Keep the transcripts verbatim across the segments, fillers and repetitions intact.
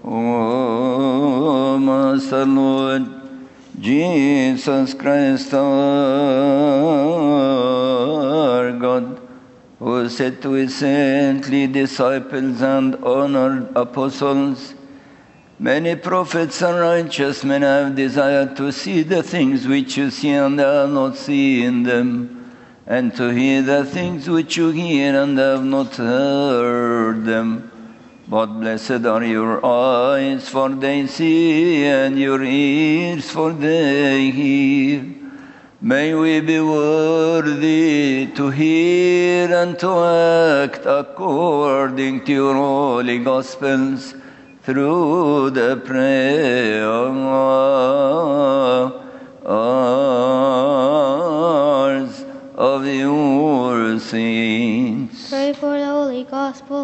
O Master Lord Jesus Christ, our God, who said to his saintly disciples and honored apostles, many prophets and righteous men have desired to see the things which you see and have not seen them, and to hear the things which you hear and have not heard them. But blessed are your eyes, for they see, and your ears, for they hear. May we be worthy to hear and to act according to your holy Gospels, through the prayers of your saints. Pray for the Holy Gospel.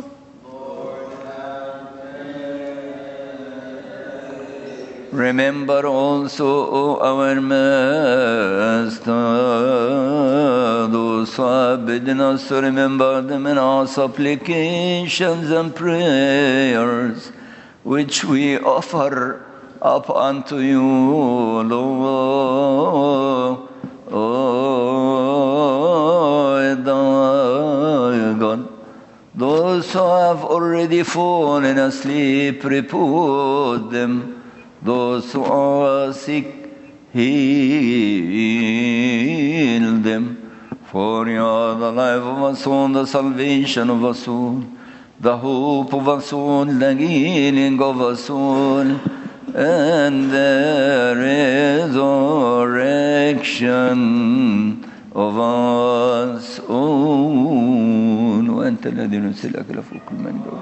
Remember also, O our Master, those who have bidden us to remember them in our supplications and prayers, which we offer up unto you, Lord. O God, those who have already fallen asleep, repose them. Those who are sick, heal them. For you are the life of us all, the salvation of us all, the hope of us all, the healing of us all, and the resurrection of us all. وأنت الذي نرسلك لفوق المن دول.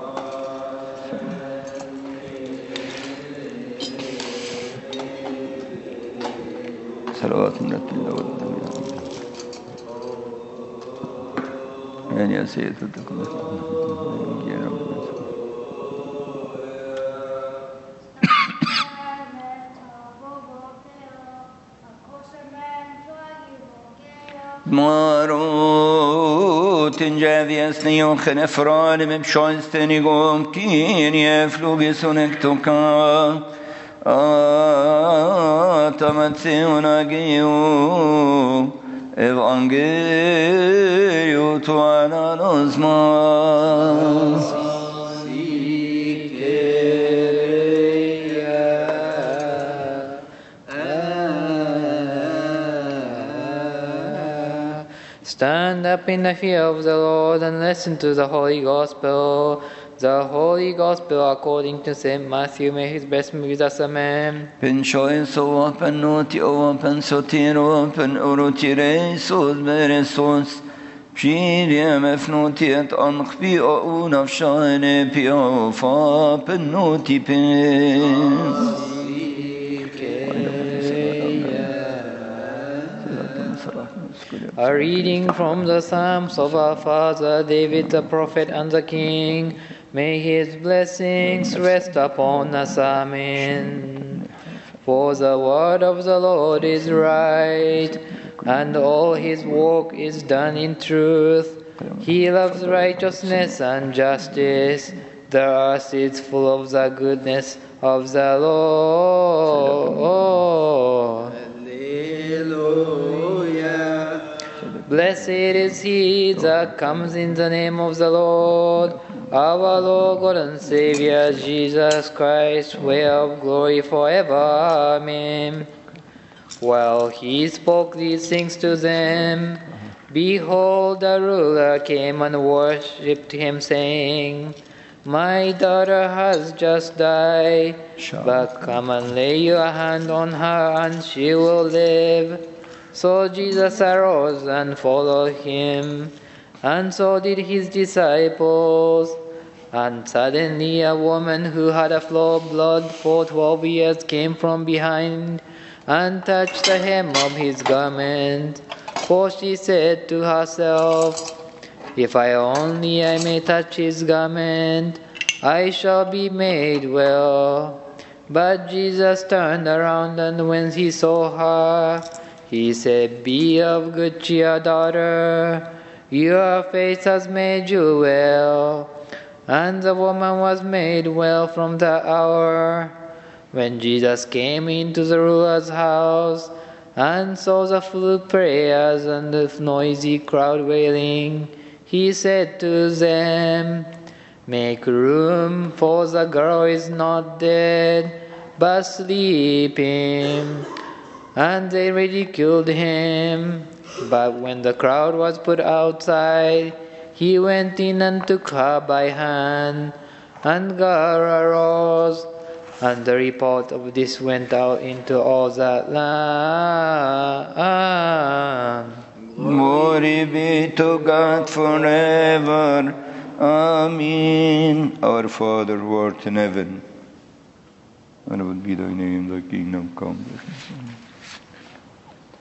صلوات من الله والنبي يعني يا سيد تكون Marot injaviasni och khnefran med chönsteni gom kin yeflugisonek toka atamatseonagiu evangeliu tuana nosmas. Stand up in the fear of the Lord and listen to the Holy Gospel. The Holy Gospel according to Saint Matthew. May his blessing be with us. Amen. Penchois o penoti o pensotiro pen urotiresos beresos. Pshiriam efnotiet ankhbi o unafshane pio fa penoti pen. A reading from the Psalms of our father David the prophet and the king. May his blessings rest upon us. Amen. For the word of the Lord is right, and all his work is done in truth. He loves righteousness and justice. The earth is full of the goodness of the Lord. Blessed is he that comes in the name of the Lord, our Lord God and Savior Jesus Christ, whereof glory forever. Amen. While he spoke these things to them, behold, the ruler came and worshipped him, saying, My daughter has just died, but come and lay your hand on her, and she will live. So Jesus arose and followed him, and so did his disciples. And suddenly a woman who had a flow of blood for twelve years came from behind and touched the hem of his garment. For she said to herself, If I only I may touch his garment, I shall be made well. But Jesus turned around, and when he saw her, he said, Be of good cheer, daughter. Your faith has made you well. And the woman was made well from that hour. When Jesus came into the ruler's house and saw the full prayers and the noisy crowd wailing, he said to them, "Make room, for the girl is not dead, but sleeping." And they ridiculed him. But when the crowd was put outside, he went in and took her by hand, and God arose. And the report of this went out into all that land. Glory be to God forever. Amen. Our Father who art in heaven, hallowed be thy name, thy kingdom come.